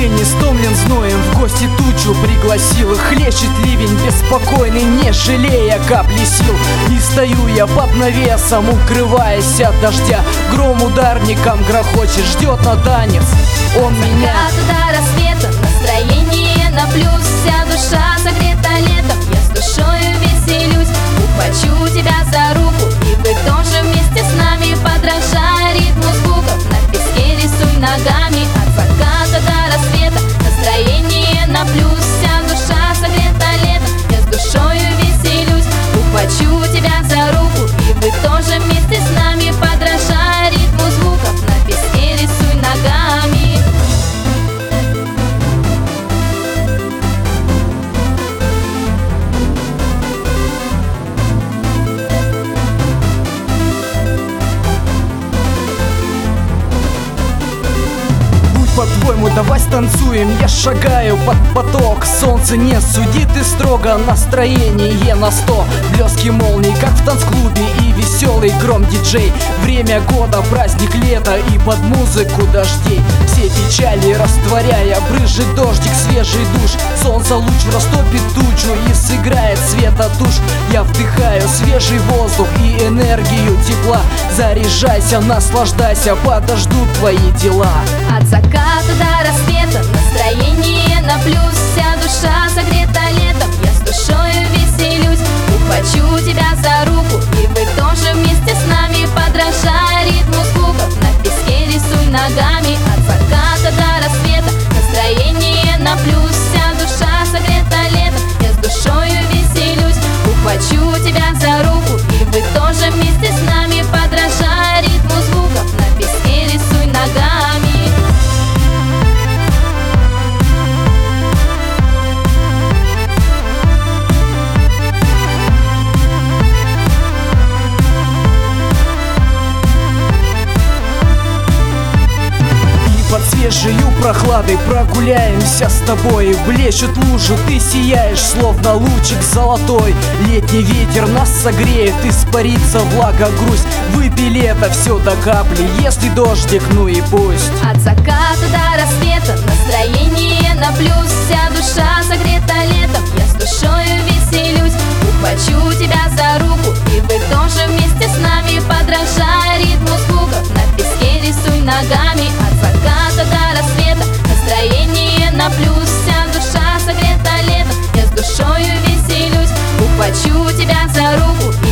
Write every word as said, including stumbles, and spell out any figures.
день истомлен зноем, в гости тучу пригласил. И хлещет ливень беспокойный, не жалея капли сил. И стою я под навесом, укрываясь от дождя. Гром ударником грохочет, ждет на танец он меня. До рассвета настроение на плюс, вся душа согрета летом, я с душою веселюсь. Ухвачу тебя за руку, и вы тоже вместе с нами, подражая ритму звуков, на песке рисуй ногами. От заката до рассвета настроение на плюс, вся душа согрета летом, я с душою веселюсь. Ухвачу тебя за руку, и вы тоже вместе с нами, подражая ритму звуков, на песке рисуй ногами. По-твоему, давай станцуем, я шагаю под поток. Солнце не судит и строго, настроение на сто. Блески молний, как в танцклубе, и веселый гром диджей. Время года, праздник лета, и под музыку дождей. Все печали растворяя, брызжет дождик, свежий душ. Солнце луч растопит тучу и сыграет света тушь. Я вдыхаю свежий воздух и энергию тепла. Заряжайся, наслаждайся, подождут твои дела. От заката до рассвета настроение на плюс, вся душа согрета летом, я с душою веселюсь. Ухвачу тебя за руку, и вы тоже вместе с нами, подражая ритму звуков, на песке рисуй ногами. От заката до рассвета настроение на плюс, вся душа согрета летом, я с душою веселюсь. Ухвачу тебя за руку, и вы тоже вместе с нами, подражая ритму звуков, на песке рисуй ногами. Под свежею прохладой прогуляемся с тобой. Блещут лужи, ты сияешь, словно лучик золотой. Летний ветер нас согреет, испарится влага, грусть. Выпей лето все до капли, если дождик, ну и пусть. От заката до рассвета настроение на плюс, вся душа согрета летом, я с душою веселюсь. Ухвачу тебя за руку, и вы тоже вместе с нами, подражая ритму звуков, на песке рисуй ногами. От заката до рассвета настроение на плюс, вся душа согрета летом, я с душою веселюсь. Ухвачу тебя за руку,